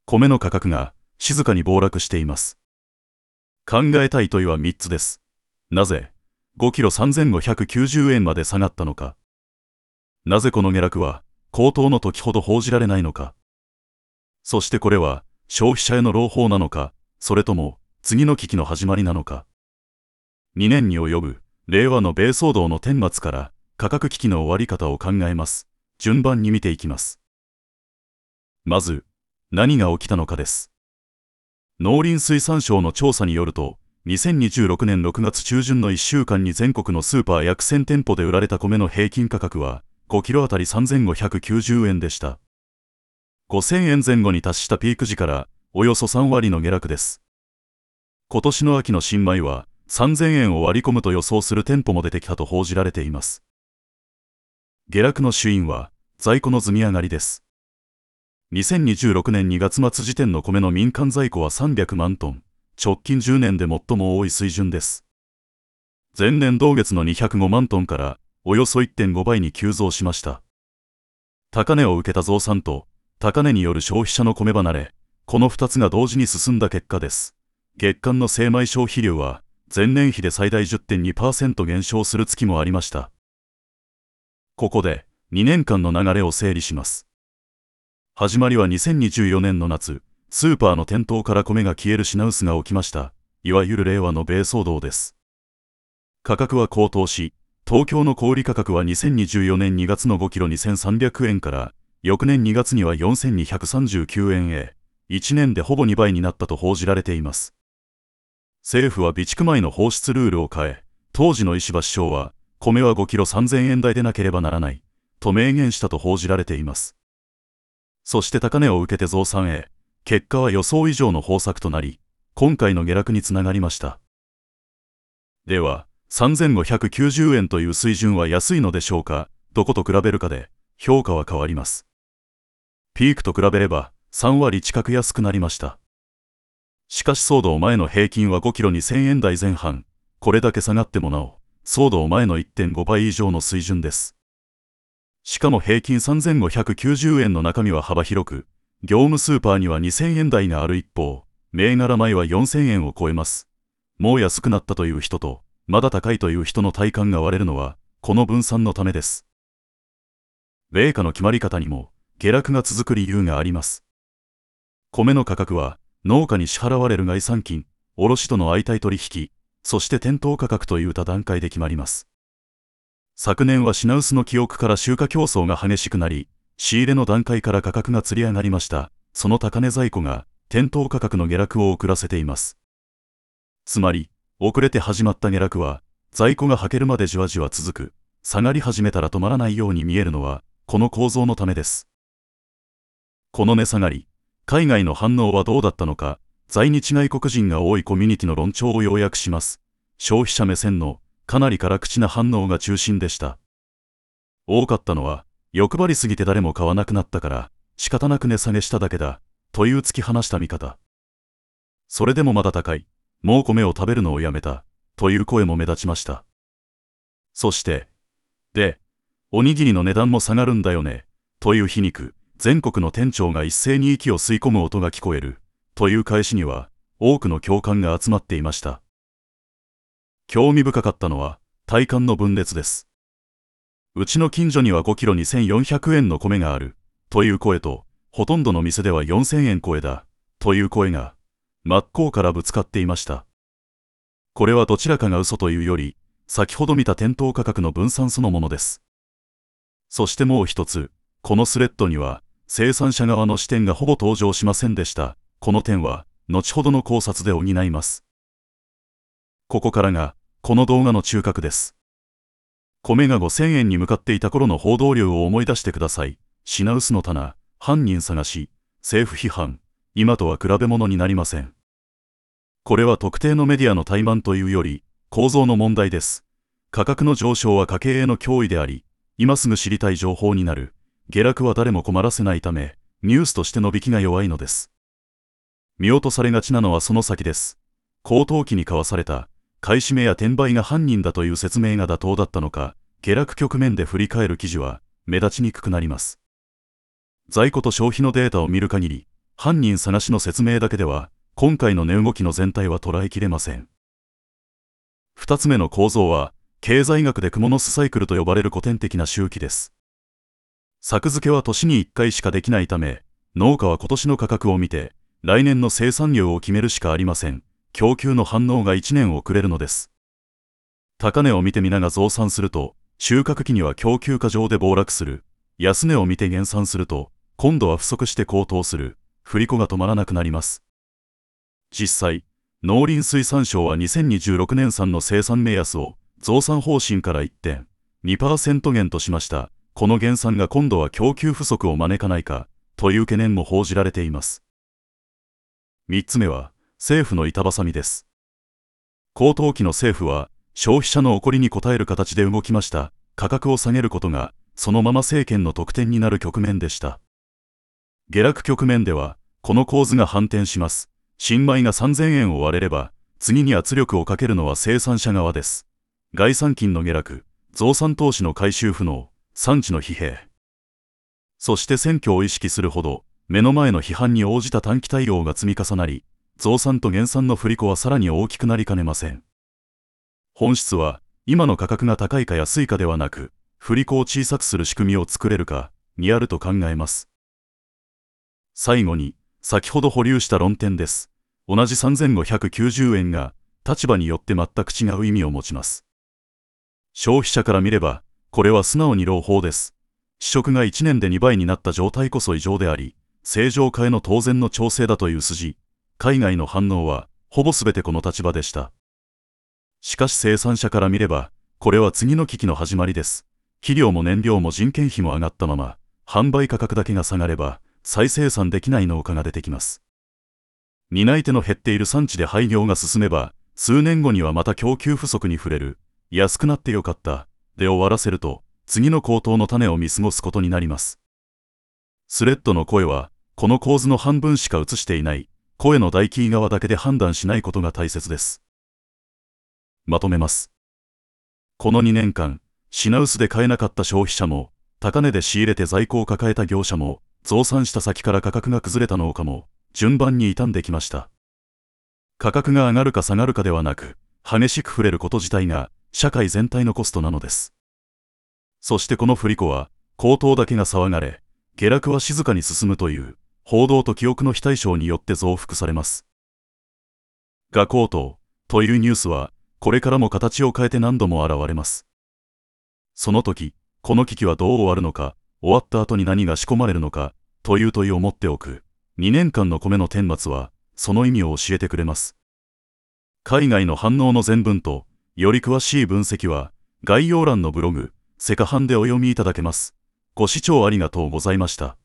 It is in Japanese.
米の価格が静かに暴落しています。考えたい問いは3つです。なぜ5キロ3590円まで下がったのか。なぜこの下落は高騰の時ほど報じられないのか。そしてこれは消費者への朗報なのか、それとも次の危機の始まりなのか。2年に及ぶ令和の米騒動の顛末から価格危機の終わり方を考えます。順番に見ていきます。まず、何が起きたのかです。農林水産省の調査によると、2026年6月中旬の1週間に全国のスーパー約1000店舗で売られた米の平均価格は5キロあたり3590円でした。5000円前後に達したピーク時からおよそ3割の下落です。今年の秋の新米は3000円を割り込むと予想する店舗も出てきたと報じられています。下落の主因は在庫の積み上がりです。2026年2月末時点の米の民間在庫は300万トン、直近10年で最も多い水準です。前年同月の205万トンからおよそ 1.5 倍に急増しました。高値を受けた増産と高値による消費者の米離れ、この2つが同時に進んだ結果です。月間の精米消費量は前年比で最大 10.2% 減少する月もありました。ここで2年間の流れを整理します。始まりは2024年の夏、スーパーの店頭から米が消える品薄が起きました。いわゆる令和の米騒動です。価格は高騰し、東京の小売価格は2024年2月の5キロ2300円から、翌年2月には4239円へ、1年でほぼ2倍になったと報じられています。政府は備蓄米の放出ルールを変え、当時の石破首相は、米は5キロ3000円台でなければならない、と明言したと報じられています。そして高値を受けて増産へ、結果は予想以上の豊作となり、今回の下落につながりました。では、3590円という水準は安いのでしょうか、どこと比べるかで、評価は変わります。ピークと比べれば、3割近く安くなりました。しかし騒動前の平均は5キロ2000円台前半、これだけ下がってもなお、騒動前の 1.5 倍以上の水準です。しかも平均3590円の中身は幅広く、業務スーパーには2000円台がある一方、銘柄米は4000円を超えます。もう安くなったという人と、まだ高いという人の体感が割れるのは、この分散のためです。米価の決まり方にも、下落が続く理由があります。米の価格は、農家に支払われる概算金、卸との相対取引、そして店頭価格という多段階で決まります。昨年は品薄の記憶から集荷競争が激しくなり、仕入れの段階から価格がつり上がりました。その高値在庫が店頭価格の下落を遅らせています。つまり、遅れて始まった下落は、在庫がはけるまでじわじわ続く、下がり始めたら止まらないように見えるのは、この構造のためです。この値下がり、海外の反応はどうだったのか、在日外国人が多いコミュニティの論調を要約します。消費者目線のかなり辛口な反応が中心でした。多かったのは、欲張りすぎて誰も買わなくなったから、仕方なく値下げしただけだ、という突き放した見方。それでもまだ高い、もう米を食べるのをやめた、という声も目立ちました。そして、おにぎりの値段も下がるんだよね、という皮肉、全国の店長が一斉に息を吸い込む音が聞こえる、という返しには、多くの共感が集まっていました。興味深かったのは、体感の分裂です。うちの近所には5キロ2400円の米がある、という声と、ほとんどの店では4000円超えだ、という声が、真っ向からぶつかっていました。これはどちらかが嘘というより、先ほど見た店頭価格の分散そのものです。そしてもう一つ、このスレッドには、生産者側の視点がほぼ登場しませんでした。この点は、後ほどの考察で補います。ここからが、この動画の中核です。米が5000円に向かっていた頃の報道量を思い出してください。品薄の棚、犯人探し、政府批判、今とは比べ物になりません。これは特定のメディアの怠慢というより、構造の問題です。価格の上昇は家計への脅威であり、今すぐ知りたい情報になる。下落は誰も困らせないため、ニュースとしての引きが弱いのです。見落とされがちなのはその先です。高騰期に買わされた、買い占めや転売が犯人だという説明が妥当だったのか、下落局面で振り返る記事は目立ちにくくなります。在庫と消費のデータを見る限り、 犯人探しの説明だけでは、今回の値動きの全体は捉えきれません。二つ目の構造は、経済学でクモの巣サイクルと呼ばれる古典的な周期です。作付けは年に1回しかできないため、農家は今年の価格を見て、来年の生産量を決めるしかありません。供給の反応が1年遅れるのです。高値を見て皆が増産すると、収穫期には供給過剰で暴落する。安値を見て減産すると、今度は不足して高騰する。振り子が止まらなくなります。実際、農林水産省は2026年産の生産目安を増産方針から一転、2% 減としました。この減産が今度は供給不足を招かないか、という懸念も報じられています。3つ目は、政府の板挟みです。高騰期の政府は、消費者の怒りに応える形で動きました。価格を下げることが、そのまま政権の得点になる局面でした。下落局面では、この構図が反転します。新米が3000円を割れれば、次に圧力をかけるのは生産者側です。概算金の下落、増産投資の回収不能、産地の疲弊。そして選挙を意識するほど、目の前の批判に応じた短期対応が積み重なり、増産と減産の振り子はさらに大きくなりかねません。本質は、今の価格が高いか安いかではなく、振り子を小さくする仕組みを作れるか、にあると考えます。最後に、先ほど保留した論点です。同じ3590円が、立場によって全く違う意味を持ちます。消費者から見れば、これは素直に朗報です。試食が1年で2倍になった状態こそ異常であり、正常化への当然の調整だという筋。海外の反応は、ほぼすべてこの立場でした。しかし生産者から見れば、これは次の危機の始まりです。肥料も燃料も人件費も上がったまま、販売価格だけが下がれば、再生産できない農家が出てきます。担い手の減っている産地で廃業が進めば、数年後にはまた供給不足に触れる。安くなってよかった。で終わらせると、次の高騰の種を見過ごすことになります。スレッドの声は、この構図の半分しか映していない、声の大キー側だけで判断しないことが大切です。まとめます。この2年間、品薄で買えなかった消費者も、高値で仕入れて在庫を抱えた業者も、増産した先から価格が崩れた農家も、順番に傷んできました。価格が上がるか下がるかではなく、激しく触れること自体が、社会全体のコストなのです。そしてこの振り子は、高騰だけが騒がれ、下落は静かに進むという、報道と記憶の非対称によって増幅されます。が高騰というニュースは、これからも形を変えて何度も現れます。その時、この危機はどう終わるのか、終わった後に何が仕込まれるのか、という問いを持っておく。2年間の米の顛末は、その意味を教えてくれます。海外の反応の全文と、より詳しい分析は、概要欄のブログ、セカハンでお読みいただけます。ご視聴ありがとうございました。